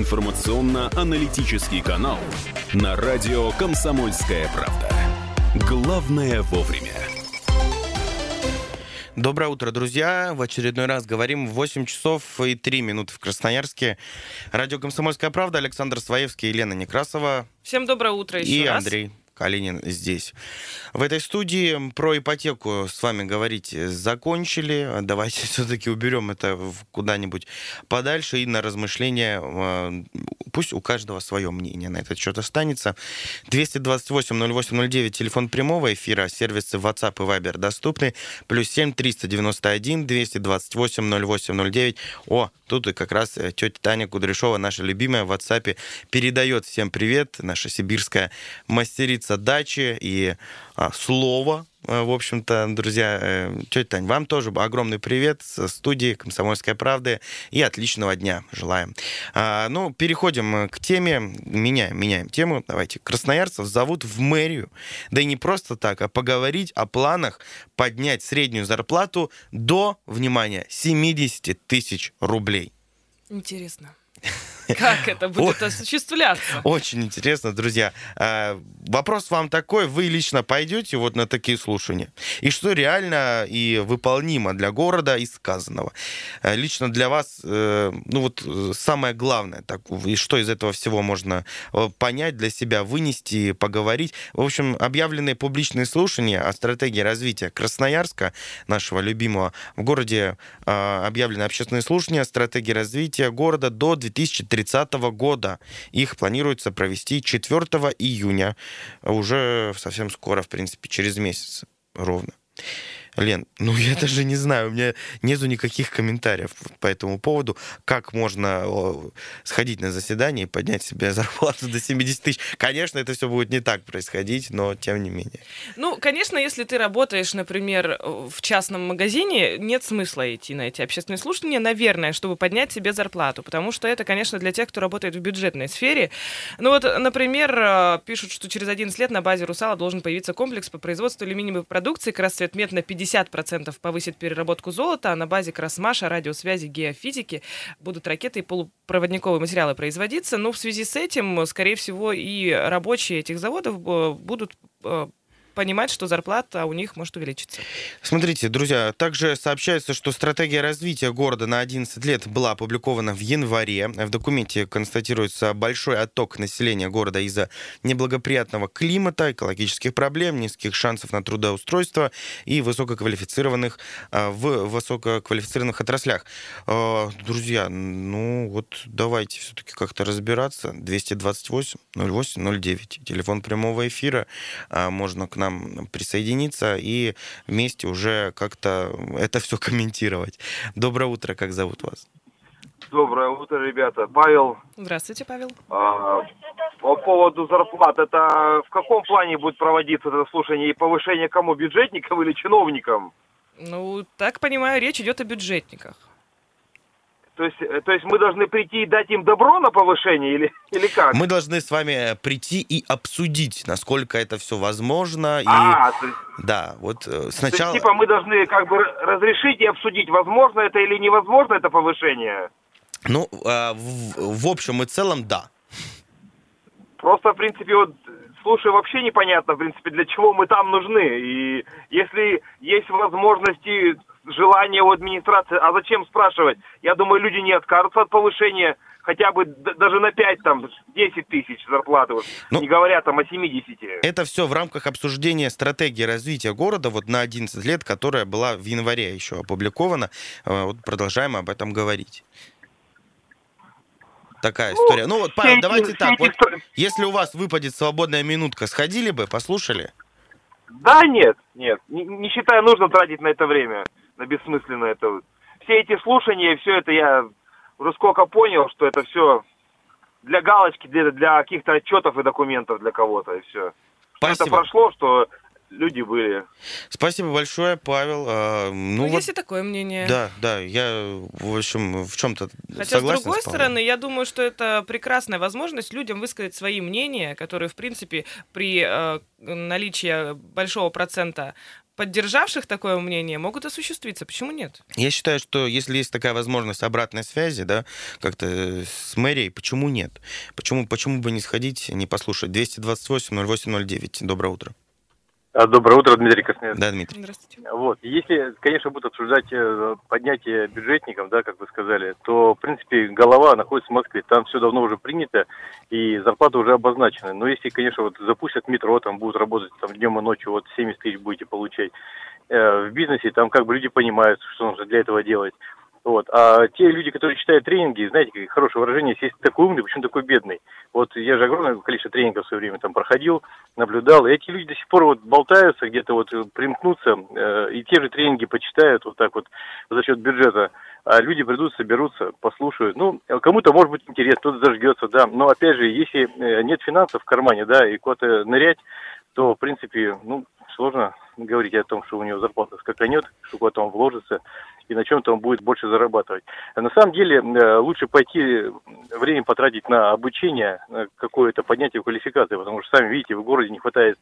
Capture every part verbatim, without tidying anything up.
информационно-аналитический канал на радио «Комсомольская правда». Главное вовремя. Доброе утро, друзья. В очередной раз говорим в восемь часов и три минуты в Красноярске. Радио «Комсомольская правда», Александр Своевский, Елена Некрасова. Всем доброе утро еще и раз. Андрей Калинин здесь. В этой студии про ипотеку с вами говорить закончили. Давайте все-таки уберем это куда-нибудь подальше и на размышления. Пусть у каждого свое мнение на этот счет останется. двести двадцать восемь ноль восемь ноль девять, телефон прямого эфира, сервисы WhatsApp и Viber доступны. Плюс семь триста девяносто один двести двадцать восемь ноль восемь ноль девять. О, тут и как раз тетя Таня Кудряшова, наша любимая, в WhatsApp передает всем привет. Наша сибирская мастерица дачи и а, слова. В общем-то, друзья, тетя Тань, вам тоже огромный привет со студии «Комсомольской правды» и отличного дня желаем. А, ну, переходим к теме, меняем, меняем тему. Давайте. Красноярцев зовут в мэрию, да и не просто так, а поговорить о планах поднять среднюю зарплату до, внимание, семьдесят тысяч рублей. Интересно. Как это будет осуществляться? Очень интересно, друзья. Вопрос вам такой. Вы лично пойдете вот на такие слушания? И что реально и выполнимо для города из сказанного? Лично для вас, ну вот самое главное, так, и что из этого всего можно понять для себя, вынести, поговорить. В общем, объявленные публичные слушания о стратегии развития Красноярска, нашего любимого, в городе объявлены общественные слушания о стратегии развития города до две тысячи тридцатого года. Их планируется провести четвёртого июня, уже совсем скоро, в принципе, через месяц ровно. Лен, ну я даже не знаю, у меня нету никаких комментариев по этому поводу, как можно сходить на заседание и поднять себе зарплату до семьдесят тысяч. Конечно, это все будет не так происходить, но тем не менее. Ну, конечно, если ты работаешь, например, в частном магазине, нет смысла идти на эти общественные слушания, наверное, чтобы поднять себе зарплату, потому что это, конечно, для тех, кто работает в бюджетной сфере. Ну вот, например, пишут, что через одиннадцать лет на базе «Русала» должен появиться комплекс по производству алюминиевой продукции, Красцветмет на пятьдесят процентов повысит переработку золота, а на базе Красмаша, радиосвязи, геофизики будут ракеты и полупроводниковые материалы производиться. Но в связи с этим, скорее всего, и рабочие этих заводов будут понимать, что зарплата у них может увеличиться. Смотрите, друзья, также сообщается, что стратегия развития города на одиннадцать лет была опубликована в январе. В документе констатируется большой отток населения города из-за неблагоприятного климата, экологических проблем, низких шансов на трудоустройство и высококвалифицированных в высококвалифицированных отраслях. Друзья, ну вот давайте все-таки как-то разбираться. двести двадцать восемь ноль восемь ноль девять, телефон прямого эфира, можно к нам присоединиться и вместе уже как-то это все комментировать. Доброе утро, как зовут вас? Доброе утро, ребята. Павел. Здравствуйте, Павел. А, по поводу зарплат, это в каком плане будет проводиться это слушание? И повышение кому, бюджетникам или чиновникам? Ну, так понимаю, речь идет о бюджетниках. То есть, то есть мы должны прийти и дать им добро на повышение или, или как? Мы должны с вами прийти и обсудить, насколько это все возможно. И... А, то есть... Да, вот сначала... То есть, типа мы должны как бы разрешить и обсудить, возможно это или невозможно это повышение? Ну, в, в общем и целом, да. Просто, в принципе, вот, слушай, вообще непонятно, в принципе, для чего мы там нужны. И если есть возможности... желание у администрации, а зачем спрашивать? Я думаю, люди не откажутся от повышения хотя бы д- даже на пять, там, десять тысяч зарплаты, вот, ну, не говоря там о семидесяти. Это все в рамках обсуждения стратегии развития города вот на одиннадцать лет, которая была в январе еще опубликована. Вот продолжаем об этом говорить. Такая ну, история. Ну вот, Павел, эти, давайте так, вот, истории... если у вас выпадет свободная минутка, сходили бы, послушали? Да, нет, нет. Не, не считаю нужно тратить на это время, на бессмысленно это. Все эти слушания, все это я уже сколько понял, что это все для галочки, для, для каких-то отчетов и документов для кого-то, и все. Что это прошло, что люди были. Спасибо большое, Павел. А, ну, ну вот, есть и такое мнение. Да, да, я, в общем, в чем-то Хотя, согласен с другой с Павлом. стороны, я думаю, что это прекрасная возможность людям высказать свои мнения, которые, в принципе, при э, наличии большого процента поддержавших такое мнение, могут осуществиться. Почему нет? Я считаю, что если есть такая возможность обратной связи, да, как-то с мэрией, почему нет? Почему, почему бы не сходить, не послушать? двести двадцать восемь ноль восемь ноль девять. Доброе утро. Доброе утро, Дмитрий Красноярский. Да, Дмитрий. Здравствуйте. Вот, если, конечно, будут обсуждать поднятие бюджетников, да, как вы сказали, то, в принципе, голова находится в Москве, там все давно уже принято, и зарплаты уже обозначены. Но если, конечно, вот запустят метро, там будут работать там днем и ночью, вот семьдесят тысяч будете получать. Э, в бизнесе там как бы люди понимают, что нужно для этого делать. Вот. А те люди, которые читают тренинги, знаете, как хорошее выражение, если такой умный, почему такой бедный? Вот я же огромное количество тренингов в свое время там проходил, наблюдал, и эти люди до сих пор вот болтаются, где-то вот примкнутся, э, и те же тренинги почитают вот так вот за счет бюджета, а люди придут, соберутся, послушают. Ну, кому-то может быть интересно, кто-то зажгется, да, но опять же, если нет финансов в кармане, да, и куда-то нырять, то, в принципе, ну, сложно говорить о том, что у него зарплата скаканет, что куда-то он вложится, и на чем-то он будет больше зарабатывать. На самом деле, лучше пойти время потратить на обучение, какое-то поднятие квалификации, потому что, сами видите, в городе не хватает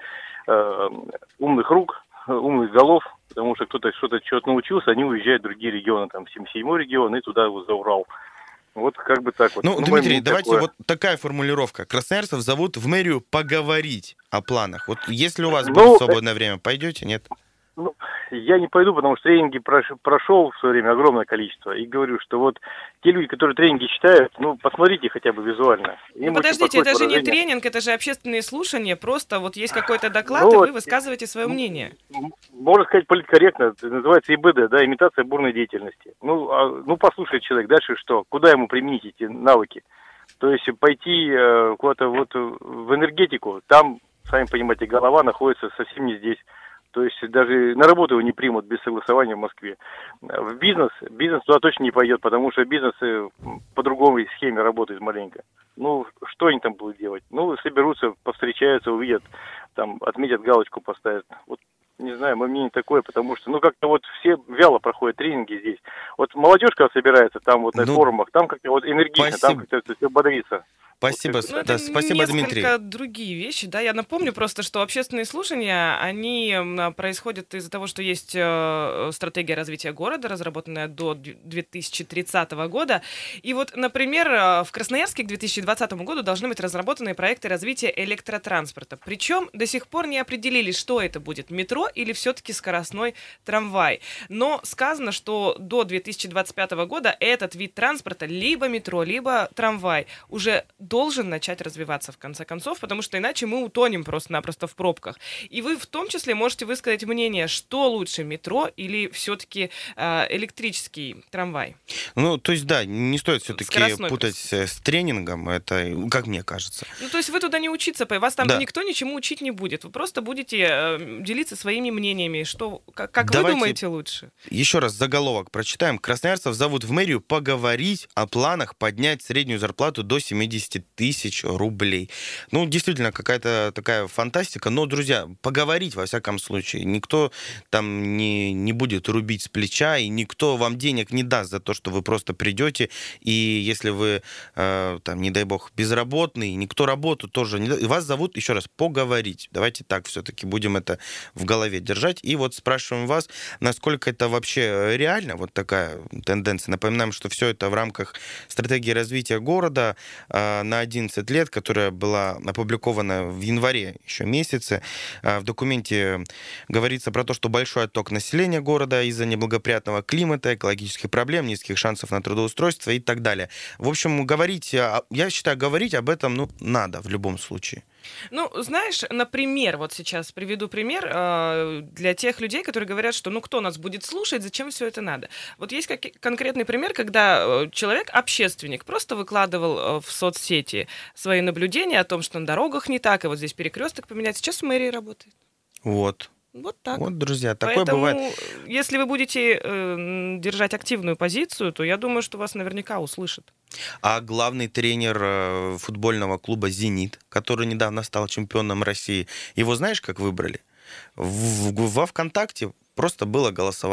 э, умных рук, умных голов, потому что кто-то что-то что-то научился, они уезжают в другие регионы, там, в семьдесят седьмой регион, и туда вот за Урал. Вот как бы так вот. Ну, ну Дмитрий, давайте такое. вот такая формулировка. Красноярцев зовут в мэрию поговорить о планах. Вот если у вас Ну, будет свободное время, пойдете, нет? Ну, я не пойду, потому что тренинги прош- прошел в свое время огромное количество. И говорю, что вот те люди, которые тренинги читают, ну, посмотрите хотя бы визуально. Ну, подождите, это же не тренинг, это же общественные слушания. Просто вот есть какой-то доклад, ну, и вот, вы высказываете свое мнение. Можно сказать политкорректно, это называется ИБД, да, имитация бурной деятельности. Ну, а, ну, послушает человек, дальше что? Куда ему применить эти навыки? То есть пойти э, куда-то вот в энергетику, там, сами понимаете, голова находится совсем не здесь. То есть даже на работу его не примут без согласования в Москве. В бизнес, бизнес туда точно не пойдет, потому что бизнес по другой схеме работает маленько. Ну, что они там будут делать? Ну, соберутся, повстречаются, увидят, там, отметят галочку, поставят. Вот, не знаю, мое мнение такое, потому что, ну, как-то вот все вяло проходят тренинги здесь. Вот молодежь, когда собирается там вот на ну, форумах, там как-то вот энергично, спасибо. Там как-то все бодрится. Спасибо, ну, да, спасибо, Дмитрий. Это другие вещи, да. Я напомню просто, что общественные слушания, они происходят из-за того, что есть стратегия развития города, разработанная до две тысячи тридцатого года. И вот, например, в Красноярске к две тысячи двадцатому году должны быть разработаны проекты развития электротранспорта. Причем до сих пор не определили, что это будет, метро или все-таки скоростной трамвай. Но сказано, что до две тысячи двадцать пятого года этот вид транспорта, либо метро, либо трамвай, уже должен начать развиваться в конце концов, потому что иначе мы утонем просто-напросто в пробках. И вы в том числе можете высказать мнение, что лучше, метро или все-таки э, электрический трамвай. Ну, то есть, да, не стоит все-таки Скоростной путать просто. С тренингом, это, как мне кажется. Ну, то есть вы туда не учиться, вас там да. никто ничему учить не будет. Вы просто будете э, делиться своими мнениями, что, как, как вы Давайте думаете лучше. Еще раз заголовок прочитаем. Красноярцев зовут в мэрию поговорить о планах поднять среднюю зарплату до семьдесят тысяч рублей. Ну, действительно, какая-то такая фантастика. Но, друзья, поговорить, во всяком случае. Никто там не, не будет рубить с плеча, и никто вам денег не даст за то, что вы просто придете. И если вы, э, там, не дай бог, безработный, никто работу тоже не даст. Вас зовут, еще раз, поговорить. Давайте так все-таки будем это в голове держать. И вот спрашиваем вас, насколько это вообще реально, вот такая тенденция. Напоминаем, что все это в рамках стратегии развития города э, на одиннадцать лет, которая была опубликована в январе еще месяце. В документе говорится про то, что большой отток населения города из-за неблагоприятного климата, экологических проблем, низких шансов на трудоустройство и так далее. В общем, говорить, я считаю, говорить об этом, ну, надо в любом случае. Ну, знаешь, например, вот сейчас приведу пример э, для тех людей, которые говорят, что ну кто нас будет слушать, зачем все это надо. Вот есть как, конкретный пример, когда человек, общественник, просто выкладывал в соцсети свои наблюдения о том, что на дорогах не так, и вот здесь перекресток поменять. Сейчас в мэрии работает. Вот. Вот так. Вот, друзья, такое Поэтому, бывает. если вы будете э, держать активную позицию, то я думаю, что вас наверняка услышат. А главный тренер футбольного клуба «Зенит», который недавно стал чемпионом России, его знаешь, как выбрали? В, в, во ВКонтакте просто было голосование.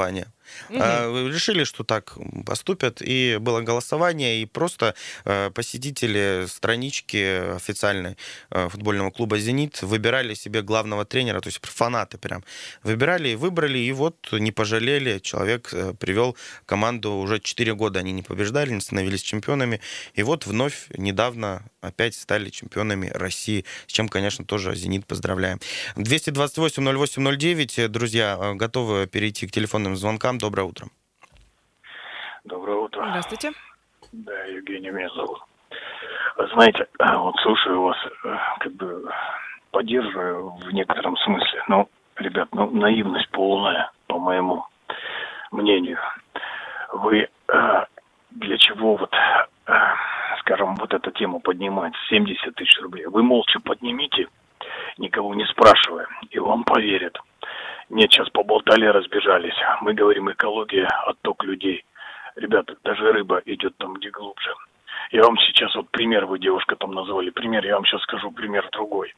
Угу. А, решили, что так поступят, и было голосование, и просто а, посетители странички официальной а, футбольного клуба «Зенит» выбирали себе главного тренера, то есть фанаты прям выбирали и выбрали, и вот не пожалели, человек а, привел команду, уже четыре года они не побеждали, не становились чемпионами, и вот вновь недавно опять стали чемпионами России, с чем, конечно, тоже «Зенит» поздравляем. двести двадцать восемь ноль восемь ноль девять, друзья, готовы перейти к телефонным звонкам. Доброе утро. Доброе утро. Здравствуйте. Да, Евгений меня зовут. Знаете, вот слушаю вас, как бы поддерживаю в некотором смысле. Ну, ребят, ну, наивность полная, по моему мнению. Вы для чего вот, скажем, вот эту тему поднимать, семьдесят тысяч рублей? Вы молча поднимите, никого не спрашивая, и вам поверят. Нет, сейчас поболтали, разбежались. Мы говорим экология, отток людей. Ребята, даже рыба идет там, где глубже. Я вам сейчас вот пример, вы, девушка, там назвали пример, я вам сейчас скажу пример другой.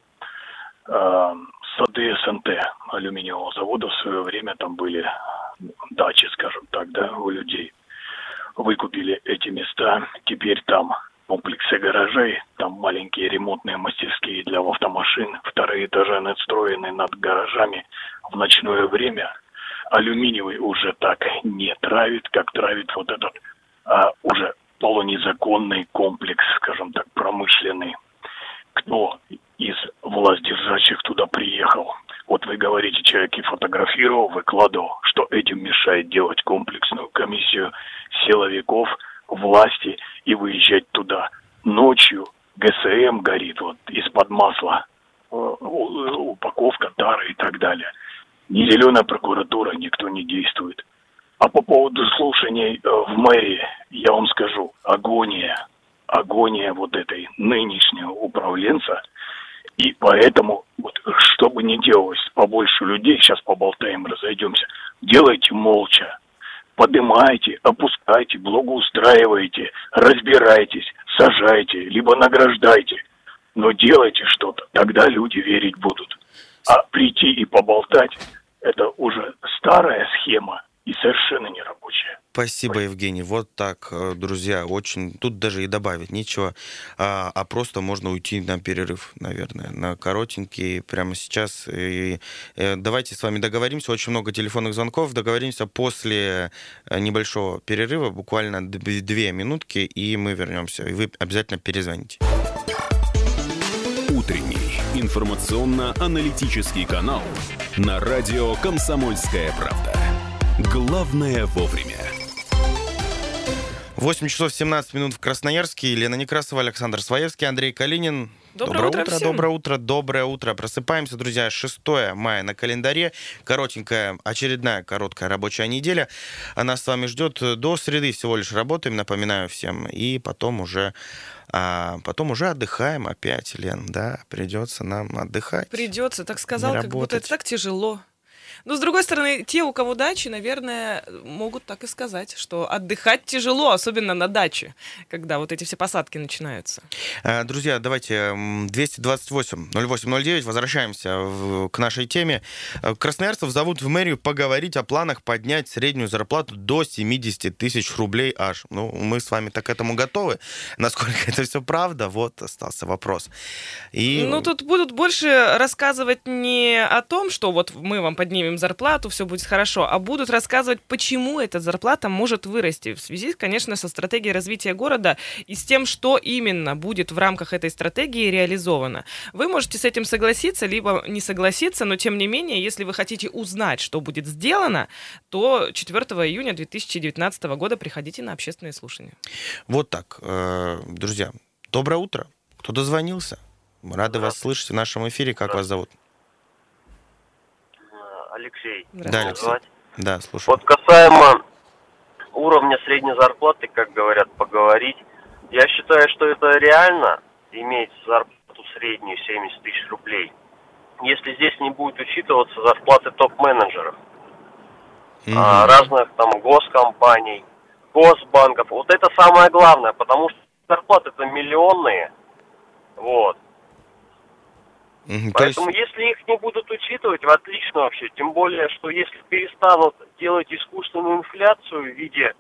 Сады СНТ, алюминиевого завода, в свое время там были дачи, скажем так, да, у людей. Выкупили эти места, теперь там комплексы гаражей, там маленькие ремонтные мастерские для автомашин, вторые этажи надстроены над гаражами в ночное время. Алюминиевый уже так не травит, как травит вот этот а, уже полунезаконный комплекс, скажем так, промышленный. Кто из властдержащих туда приехал? Вот вы говорите, человек и фотографировал, выкладывал, что этим мешает делать комплексную комиссию силовиков, власти и выезжать туда. Ночью ГСМ горит, вот из-под масла, упаковка тары и так далее. Ни зеленая прокуратура, никто не действует. А по поводу слушаний в мэрии, я вам скажу, агония, агония вот этой нынешнего управленца. И поэтому, вот, что бы ни делалось, побольше людей, сейчас поболтаем, разойдемся, делайте молча. Поднимайте, опускайте, благоустраивайте, разбирайтесь, сажайте, либо награждайте. Но делайте что-то, тогда люди верить будут. А прийти и поболтать – это уже старая схема и совершенно не рабочая. Спасибо, Евгений. Вот так, друзья, очень... Тут даже и добавить нечего, а, а просто можно уйти на перерыв, наверное, на коротенький прямо сейчас. И, и давайте с вами договоримся. Очень много телефонных звонков. Договоримся после небольшого перерыва, буквально две минутки, и мы вернемся. И вы обязательно перезвоните. Утренний информационно-аналитический канал на радио «Комсомольская правда». Главное вовремя. восемь часов семнадцать минут в Красноярске. Елена Некрасова, Александр Своевский, Андрей Калинин. Доброе, доброе утро, утро, всем. доброе утро, доброе утро. Просыпаемся, друзья. шестое мая на календаре. Коротенькая, очередная короткая рабочая неделя. Она с вами ждет. До среды всего лишь работаем, напоминаю всем. И потом уже, а, потом уже отдыхаем опять, Лен. Да, придется нам отдыхать. Придется, так сказал, не как будто работать. это так тяжело. Но, с другой стороны, те, у кого дачи, наверное, могут так и сказать, что отдыхать тяжело, особенно на даче, когда вот эти все посадки начинаются. Друзья, давайте двести двадцать восемь ноль восемь ноль девять, возвращаемся в, к нашей теме. Красноярцев зовут в мэрию поговорить о планах поднять среднюю зарплату до семьдесят тысяч рублей аж. Ну, мы с вами так к этому готовы. Насколько это все правда, вот остался вопрос. И... Ну, тут будут больше рассказывать не о том, что вот мы вам поднимем зарплату, все будет хорошо, а будут рассказывать, почему эта зарплата может вырасти в связи, конечно, со стратегией развития города и с тем, что именно будет в рамках этой стратегии реализовано. Вы можете с этим согласиться, либо не согласиться, но тем не менее, если вы хотите узнать, что будет сделано, то четвёртого июня две тысячи девятнадцатого года приходите на общественные слушания. Вот так, друзья. Доброе утро. Кто дозвонился? Рады вас слышать в нашем эфире. Как вас зовут? Алексей. Да, Алексей. Да, слушаю. Вот касаемо уровня средней зарплаты, как говорят, поговорить, я считаю, что это реально иметь зарплату среднюю семьдесят тысяч рублей, если здесь не будет учитываться зарплаты топ-менеджеров, mm-hmm. а, разных там госкомпаний, госбанков. Вот это самое главное, потому что зарплаты-то миллионные, вот. Мгм, то Поэтому есть- если их не будут учитывать, отлично вообще. Тем более, что если перестанут делать искусственную инфляцию в виде...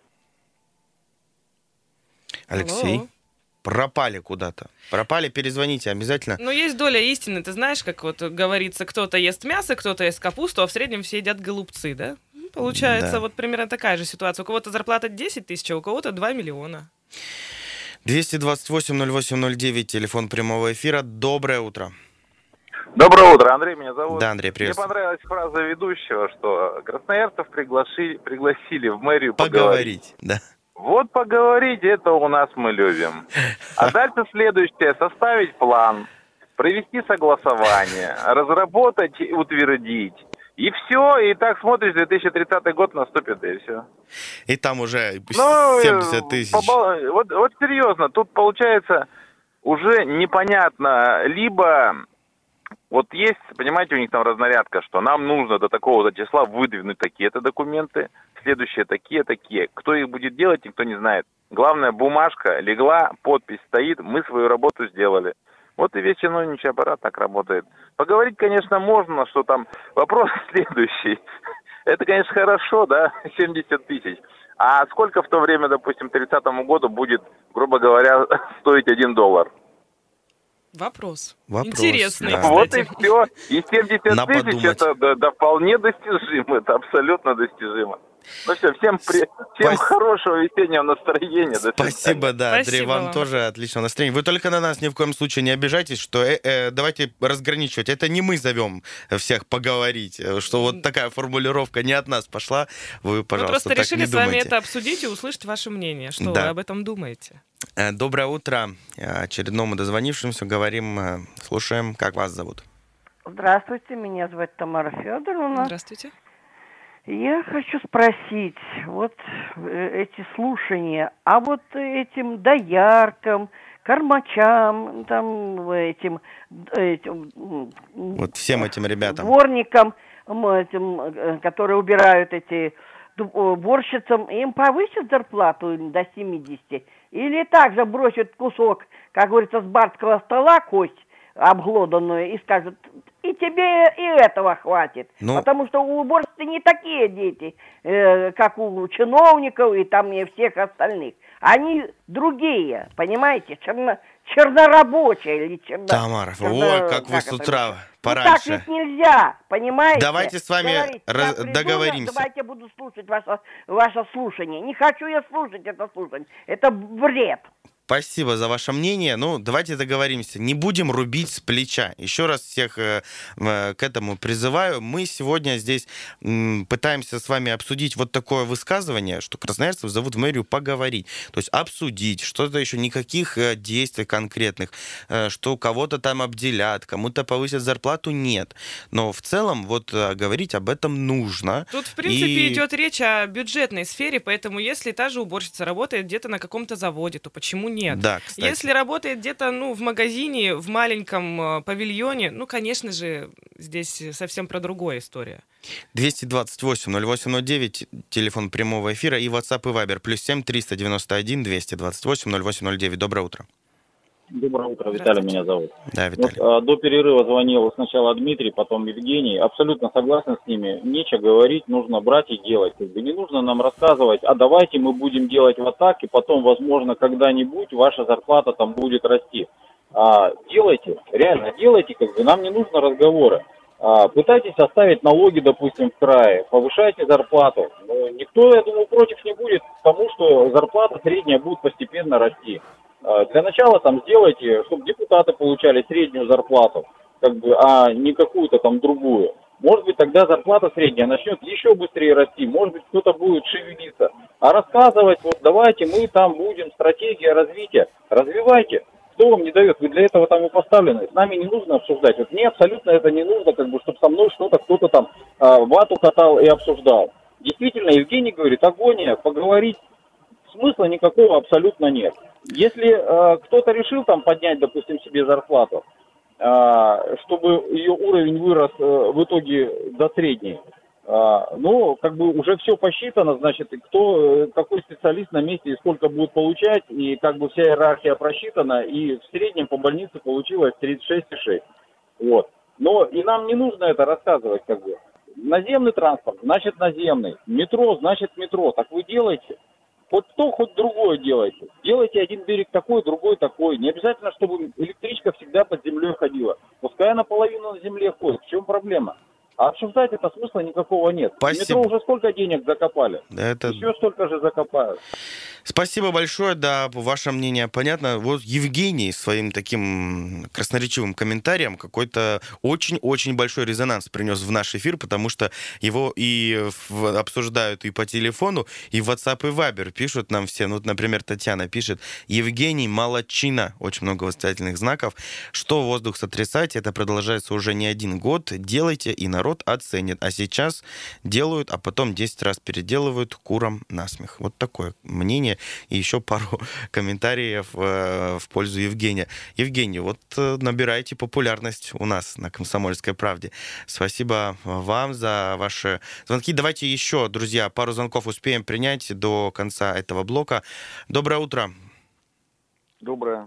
Алексей, Алло. пропали куда-то. Пропали, перезвоните обязательно. Ну, есть доля истины. Ты знаешь, как вот говорится, кто-то ест мясо, кто-то ест капусту, а в среднем все едят голубцы, да? Ну, Получается, Да. вот примерно такая же ситуация. У кого-то зарплата десять тысяч, а у кого-то два миллиона. двести двадцать восемь ноль восемь ноль девять, телефон прямого эфира. Доброе утро. Доброе утро, Андрей меня зовут. Да, Андрей, Мне приветствую. понравилась фраза ведущего, что красноярцев приглаши- пригласили в мэрию поговорить. Поговорить, да. Вот поговорить, это у нас мы любим. А дальше следующее, составить план, провести согласование, разработать и утвердить. И все, и так смотришь, две тысячи тридцатый год наступит, и все. И там уже Ну, семьдесят тысяч. побал- Вот, вот серьезно, тут получается уже непонятно, либо вот есть, понимаете, у них там разнарядка, что нам нужно до такого-то числа выдвинуть такие-то документы, следующие такие-такие. Кто их будет делать, никто не знает. Главное, бумажка легла, подпись стоит, мы свою работу сделали. Вот и весь чиновничий аппарат так работает. Поговорить, конечно, можно, что там вопрос следующий. Это, конечно, хорошо, да, семьдесят тысяч. А сколько в то время, допустим, к тридцатому году будет, грубо говоря, стоить один доллар? Вопрос. Вопрос, Интересный, да. кстати. Вот и все. И семьдесят На тысяч подумать. это да, да, вполне достижимо, это абсолютно достижимо. Ну все, всем, при... всем Спас- хорошего весеннего настроения. До свидания. Спасибо, да, Андрей, Спасибо вам вам. тоже отличного настроения. Вы только на нас ни в коем случае не обижайтесь, что э, э, давайте разграничивать. Это не мы зовем всех поговорить, э, что вот такая формулировка не от нас пошла. Вы, Мы пожалуйста, просто так решили не с вами думайте. это обсудить и услышать ваше мнение. Что Да. вы об этом думаете? Э, Доброе утро. Э, Очередному дозвонившемуся говорим, э, слушаем, как вас зовут. Здравствуйте, меня зовут Тамара Федоровна. Здравствуйте. Я хочу спросить, вот э, эти слушания, а вот этим дояркам, кормачам, там этим, этим м, Вот всем этим ребятам. дворникам, м, этим, э, которые убирают эти ду- уборщицам, им повысят зарплату до семидесяти? Или также бросят кусок, как говорится, с барского стола кость обглоданную и скажут, и тебе и этого хватит. Ну- Потому что у уборщиц не такие дети, э, как у чиновников и там и всех остальных. Они другие, понимаете, черно, чернорабочие или черно... Тамара, черно- ой, как вы с это утра Ну, так пораньше. ведь нельзя, понимаете? Давайте с вами Говорить, я раз- приду, договоримся. Давайте я буду слушать ваше, ваше слушание. Не хочу я слушать это слушание. Это бред. Спасибо за ваше мнение. Ну, давайте договоримся. Не будем рубить с плеча. Еще раз всех э, э, к этому призываю. Мы сегодня здесь м, пытаемся с вами обсудить вот такое высказывание, что красноярцев зовут в мэрию поговорить. То есть обсудить что-то еще, никаких э, действий конкретных, э, что кого-то там обделят, кому-то повысят зарплату, нет. Но в целом вот э, говорить об этом нужно. Тут, в принципе, И- идет речь о бюджетной сфере, поэтому если та же уборщица работает где-то на каком-то заводе, то почему нет? Да, кстати. Если работает где-то, ну, в магазине, в маленьком э, павильоне, ну, конечно же, здесь совсем про другая история. двести двадцать восемь ноль восемь ноль девять, телефон прямого эфира, и WhatsApp и Viber, плюс семь триста девяносто один двести двадцать восемь ноль восемь ноль девять. Доброе утро. Доброе утро, Виталий Здравствуйте. меня зовут. Да, Вот, Виталий. а, до перерыва звонил сначала Дмитрий, потом Евгений. Абсолютно согласен с ними. Нечего говорить, нужно брать и делать. Как бы не нужно нам рассказывать, а давайте мы будем делать вот так, и потом, возможно, когда-нибудь ваша зарплата там будет расти. А, делайте, реально делайте, как бы нам не нужно разговоры. А, пытайтесь оставить налоги, допустим, в крае, повышайте зарплату. Но никто, я думаю, против не будет к тому, что зарплата средняя будет постепенно расти. Для начала там сделайте, чтобы депутаты получали среднюю зарплату, как бы, а не какую-то там другую. Может быть, тогда зарплата средняя начнет еще быстрее расти, может быть, кто-то будет шевелиться. А рассказывать, вот давайте мы там будем, стратегия развития, развивайте. Кто вам не дает? Вы для этого там и поставлены. С нами не нужно обсуждать. Вот мне абсолютно это не нужно, как бы, чтобы со мной что-то кто-то там а, вату катал и обсуждал. Действительно, Евгений говорит, агония, поговорить. Смысла никакого абсолютно нет. Если э, кто-то решил там поднять, допустим, себе зарплату, э, чтобы ее уровень вырос э, в итоге до средней, э, ну, как бы уже все посчитано, значит, кто, какой специалист на месте и сколько будет получать, и как бы вся иерархия просчитана, и в среднем по больнице получилось тридцать шесть и шесть. Вот. Но и нам не нужно это рассказывать, как бы. Наземный транспорт, значит наземный. Метро, значит метро. Так вы делаете. Хоть то, хоть другое делайте. Делайте один берег такой, другой такой. Не обязательно, чтобы электричка всегда под землей ходила. Пускай она половину на земле ходит. В чем проблема? А обсуждать это смысла никакого нет. Спасибо. Метро уже сколько денег закопали? Это... Еще столько же закопают. Спасибо большое, да, ваше мнение понятно. Вот Евгений своим таким красноречивым комментарием какой-то очень-очень большой резонанс принес в наш эфир, потому что его и в, обсуждают и по телефону, и в WhatsApp, и Viber пишут нам все. Ну, вот, например, Татьяна пишет: Евгений, молодчина, очень много восклицательных знаков. Что воздух сотрясать, это продолжается уже не один год. Делайте, и народ оценит. А сейчас делают, а потом десять раз переделывают, курам насмех. Вот такое мнение. И еще пару комментариев э, в пользу Евгения. Евгений, вот э, набирайте популярность у нас на «Комсомольской правде». Спасибо вам за ваши звонки. Давайте еще, друзья, пару звонков успеем принять до конца этого блока. Доброе утро. Доброе.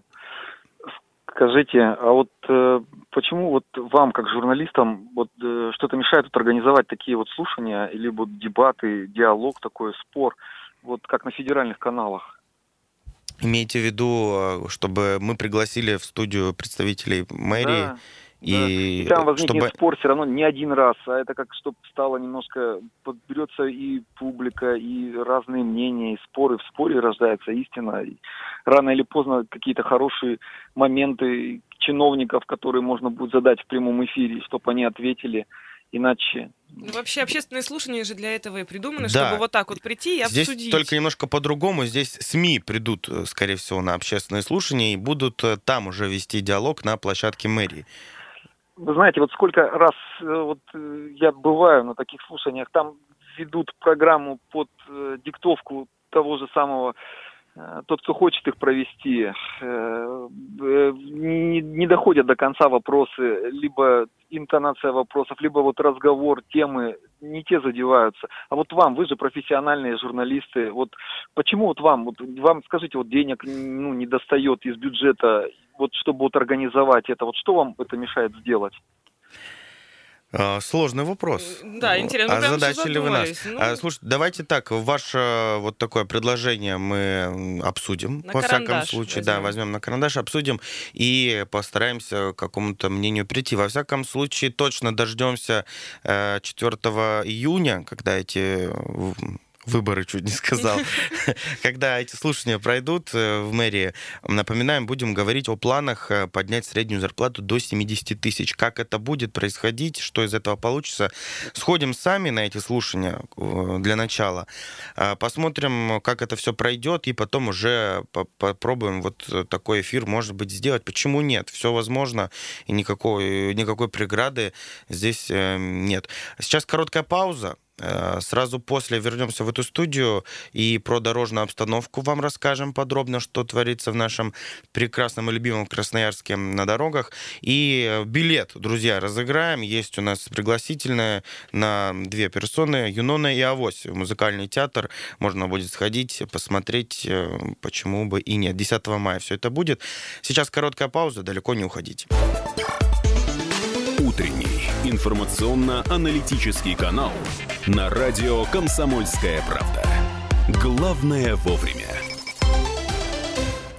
Скажите, а вот э, почему вот вам, как журналистам, вот э, что-то мешает вот организовать такие вот слушания, либо вот дебаты, диалог такой, спор, вот как на федеральных каналах? Имеете в виду, чтобы мы пригласили в студию представителей мэрии? Да. И, да. И там возникнет чтобы... спор все равно не один раз, а это как чтобы стало немножко, подберется и публика, и разные мнения, и споры, в споре рождается истина. И рано или поздно какие-то хорошие моменты чиновников, которые можно будет задать в прямом эфире, чтобы они ответили, иначе... Ну, вообще, общественные слушания же для этого и придуманы, да. чтобы вот так вот прийти и обсудить. Здесь только немножко по-другому. Здесь СМИ придут, скорее всего, на общественные слушания и будут там уже вести диалог на площадке мэрии. Вы знаете, вот сколько раз вот, я бываю на таких слушаниях, там ведут программу под э, диктовку того же самого, э, тот, кто хочет их провести, э, э, не, не доходят до конца вопросы, либо интонация вопросов, либо вот разговор, темы не те задеваются. А вот вам, вы же профессиональные журналисты, вот почему вот вам, вот вам, скажите, вот денег ну, не достает из бюджета, вот чтобы вот организовать это, вот что вам это мешает сделать? Сложный вопрос. Да, интересно. А озадачили вы нас? Ну... А, слушайте, давайте так, ваше вот такое предложение мы обсудим, на во всяком карандаш случае. возьмем. Да, возьмем на карандаш, обсудим и постараемся к какому-то мнению прийти. Во всяком случае, точно дождемся четвёртого июня, когда эти... Выборы, чуть не сказал. Когда эти слушания пройдут в мэрии, напоминаем, будем говорить о планах поднять среднюю зарплату до семьдесят тысяч. Как это будет происходить, что из этого получится. Сходим сами на эти слушания для начала, посмотрим, как это все пройдет, и потом уже попробуем вот такой эфир, может быть, сделать. Почему нет? Все возможно, и никакой, никакой преграды здесь нет. Сейчас короткая пауза. Сразу после вернемся в эту студию и про дорожную обстановку вам расскажем подробно, что творится в нашем прекрасном и любимом Красноярске на дорогах. И билет, друзья, разыграем. Есть у нас пригласительное на две персоны. Юнона и Авось в музыкальный театр. Можно будет сходить, посмотреть, почему бы и нет. десятого мая все это будет. Сейчас короткая пауза, далеко не уходите. Утренний информационно-аналитический канал на радио «Комсомольская правда». Главное вовремя.